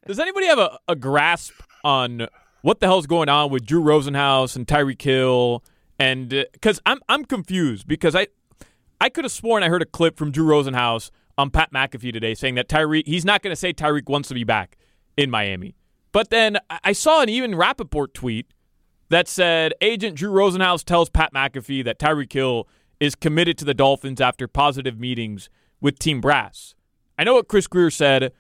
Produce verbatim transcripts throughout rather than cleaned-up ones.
does anybody have a, a grasp on what the hell's going on with Drew Rosenhaus and Tyreek Hill? And because uh, I'm I'm confused because I I could have sworn I heard a clip from Drew Rosenhaus on Pat McAfee today saying that Tyreek he's not going to say Tyreek wants to be back in Miami. But then I saw an even Rappaport tweet that said Agent Drew Rosenhaus tells Pat McAfee that Tyreek Hill is committed to the Dolphins after positive meetings with Team Brass. I know what Chris Grier said.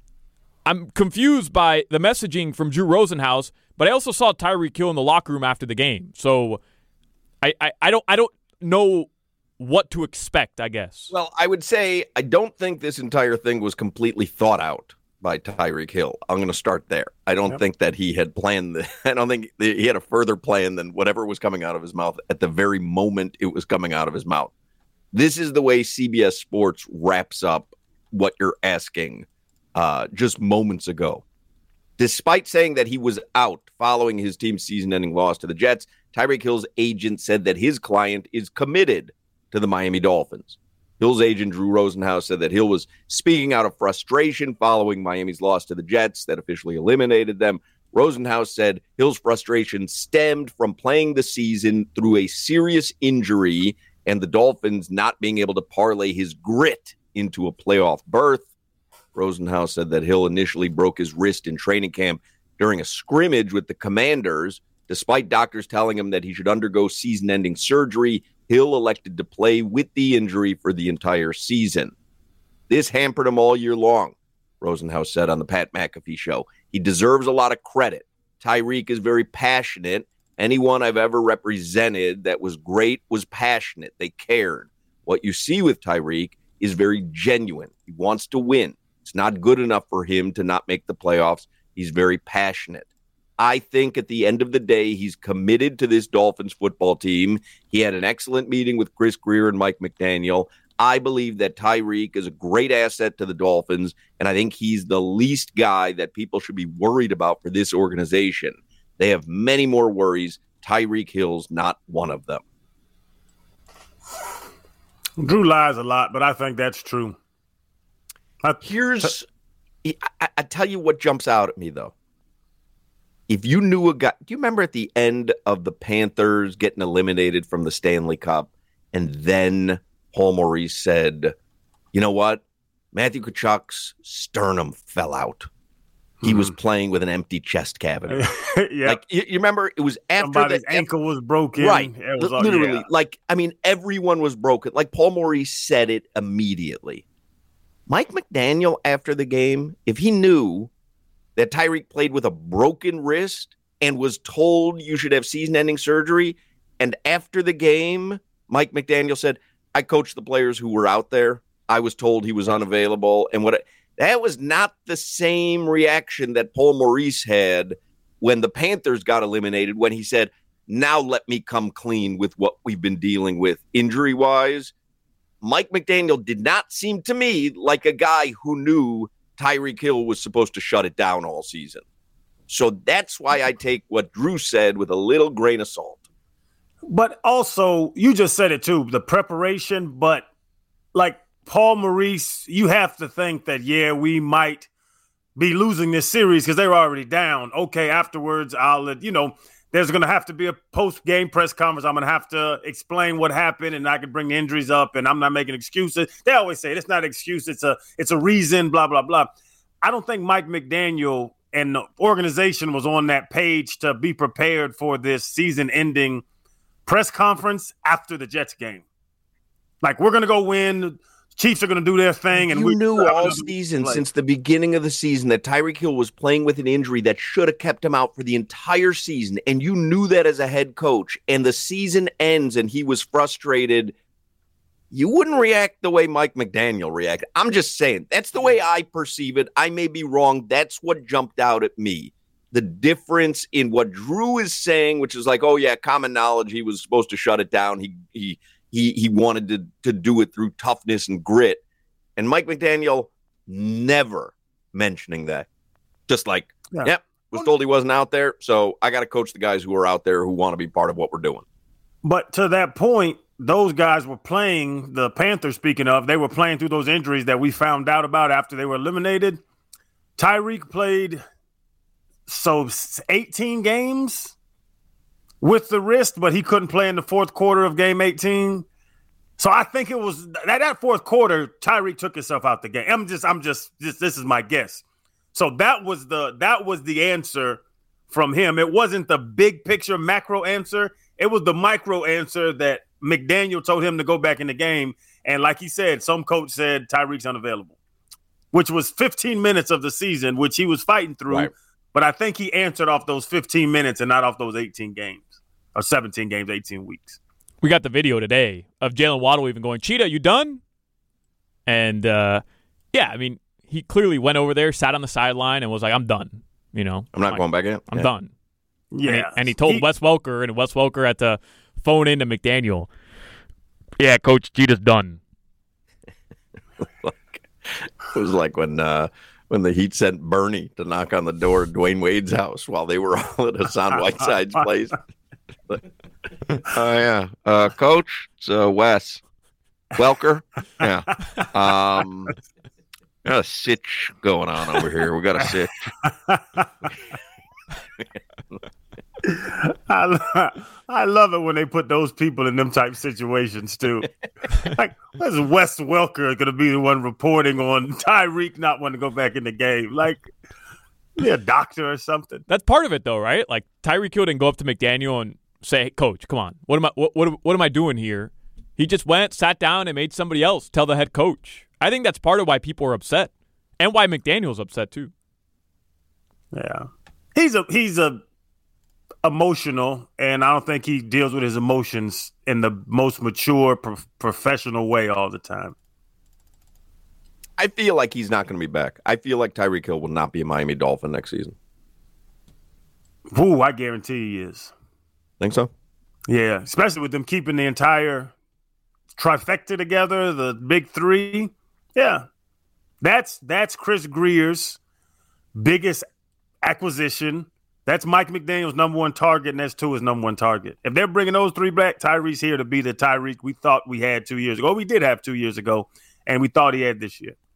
I'm confused by the messaging from Drew Rosenhaus, but I also saw Tyreek Hill in the locker room after the game. So I, I, I don't I don't know what to expect, I guess. Well, I would say I don't think this entire thing was completely thought out by Tyreek Hill. I'm going to start there. I don't yep. think that he had planned the, I don't think he had a further plan than whatever was coming out of his mouth at the very moment it was coming out of his mouth. This is the way C B S Sports wraps up what you're asking uh, just moments ago. Despite saying that he was out following his team's season-ending loss to the Jets, Tyreek Hill's agent said that his client is committed to the Miami Dolphins. Hill's agent, Drew Rosenhaus, said that Hill was speaking out of frustration following Miami's loss to the Jets that officially eliminated them. Rosenhaus said Hill's frustration stemmed from playing the season through a serious injury and the Dolphins not being able to parlay his grit into a playoff berth. Rosenhaus said that Hill initially broke his wrist in training camp during a scrimmage with the Commanders. Despite doctors telling him that he should undergo season-ending surgery, Hill elected to play with the injury for the entire season. This hampered him all year long, Rosenhaus said on the Pat McAfee show. He deserves a lot of credit. Tyreek is very passionate. Anyone I've ever represented that was great was passionate. They cared. What you see with Tyreek is very genuine. He wants to win. It's not good enough for him to not make the playoffs. He's very passionate. I think at the end of the day, he's committed to this Dolphins football team. He had an excellent meeting with Chris Grier and Mike McDaniel. I believe that Tyreek is a great asset to the Dolphins, and I think he's the least guy that people should be worried about for this organization. They have many more worries. Tyreek Hill's not one of them. Drew lies a lot, but I think that's true. I, Here's, I, I tell you what jumps out at me, though. If you knew a guy, do you remember at the end of the Panthers getting eliminated from the Stanley Cup, and then Paul Maurice said, you know what? Matthew Tkachuk's sternum fell out. He mm-hmm. was playing with an empty chest cavity. yeah. Like, you, you remember, it was after Somebody's the ankle was broken. Right. It was, Literally. Yeah. Like, I mean, everyone was broken. Like, Paul Maurice said it immediately. Mike McDaniel, after the game, if he knew that Tyreek played with a broken wrist and was told you should have season-ending surgery, and after the game, Mike McDaniel said, I coached the players who were out there. I was told he was unavailable. And what that was not the same reaction that Paul Maurice had when the Panthers got eliminated, when he said, now let me come clean with what we've been dealing with injury-wise. Mike McDaniel did not seem to me like a guy who knew Tyreek Hill was supposed to shut it down all season. So that's why I take what Drew said with a little grain of salt. But also, you just said it too, the preparation, but like Paul Maurice, you have to think that, yeah, we might be losing this series because they were already down. Okay, afterwards, I'll let, you know, there's going to have to be a post-game press conference. I'm going to have to explain what happened, and I can bring the injuries up, and I'm not making excuses. They always say it's not an excuse. It's a, it's a reason, blah, blah, blah. I don't think Mike McDaniel and the organization was on that page to be prepared for this season-ending press conference after the Jets game. Like, we're going to go win. Chiefs are going to do their thing. And you we knew all season, since the beginning of the season, that Tyreek Hill was playing with an injury that should have kept him out for the entire season. And you knew that as a head coach. And the season ends and he was frustrated. You wouldn't react the way Mike McDaniel reacted. I'm just saying, that's the way I perceive it. I may be wrong. That's what jumped out at me. The difference in what Drew is saying, which is like, oh, yeah, common knowledge. He was supposed to shut it down. He, he, He he wanted to, to do it through toughness and grit. And Mike McDaniel never mentioning that. Just like, yeah. yep, was told he wasn't out there, so I got to coach the guys who are out there who want to be part of what we're doing. But to that point, those guys were playing, the Panthers, speaking of, they were playing through those injuries that we found out about after they were eliminated. Tyreek played so eighteen games with the wrist, but he couldn't play in the fourth quarter of game eighteen. So I think it was that, that fourth quarter, Tyreek took himself out the game. I'm just, I'm just, just, this is my guess. So that was the, that was the answer from him. It wasn't the big picture macro answer. It was the micro answer that McDaniel told him to go back in the game. And like he said, some coach said Tyreek's unavailable, which was fifteen minutes of the season, which he was fighting through. Right. But I think he answered off those fifteen minutes and not off those eighteen games or seventeen games, eighteen weeks. We got the video today of Jalen Waddle even going, Cheetah, you done? And, uh, yeah, I mean, he clearly went over there, sat on the sideline, and was like, I'm done. You know, I'm not like, going back in. I'm yeah. done. Yeah. And he, and he told he, Wes Welker, and Wes Welker had to phone in to McDaniel. Yeah, Coach, Cheetah's done. It was like when uh, when the Heat sent Bernie to knock on the door of Dwayne Wade's house while they were all at Hassan Whiteside's place. Oh, yeah. Uh, Coach, it's uh, Wes. Welker. Yeah. Um, got a sitch going on over here. We got a sitch. I, I love it when they put those people in them type situations too. Like, where's Wes Welker going to be the one reporting on Tyreek not wanting to go back in the game? Like, be a doctor or something. That's part of it, though, right? Like Tyreek Hill didn't go up to McDaniel and say, hey, "Coach, come on, what am I? What, what what am I doing here?" He just went, sat down, and made somebody else tell the head coach. I think that's part of why people are upset, and why McDaniel's upset too. Yeah, he's a he's a. emotional, and I don't think he deals with his emotions in the most mature, pro- professional way all the time. I feel like he's not going to be back. I feel like Tyreek Hill will not be a Miami Dolphin next season. Ooh, I guarantee he is. Think so? Yeah, especially with them keeping the entire trifecta together, the big three. Yeah, that's that's Chris Greer's biggest acquisition. That's Mike McDaniel's number one target, and that's Tua's number one target. If they're bringing those three back, Tyreek's here to be the Tyreek we thought we had two years ago. We did have two years ago, and we thought he had this year.